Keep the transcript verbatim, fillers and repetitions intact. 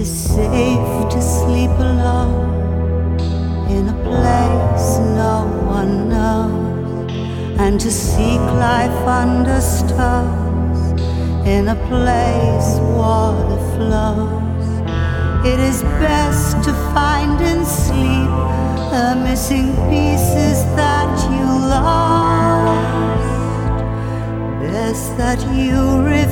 safe to sleep alone in a place no one knows, and to seek life under stars in a place water flows. It is best to find in sleep the missing pieces that you lost, best that you remember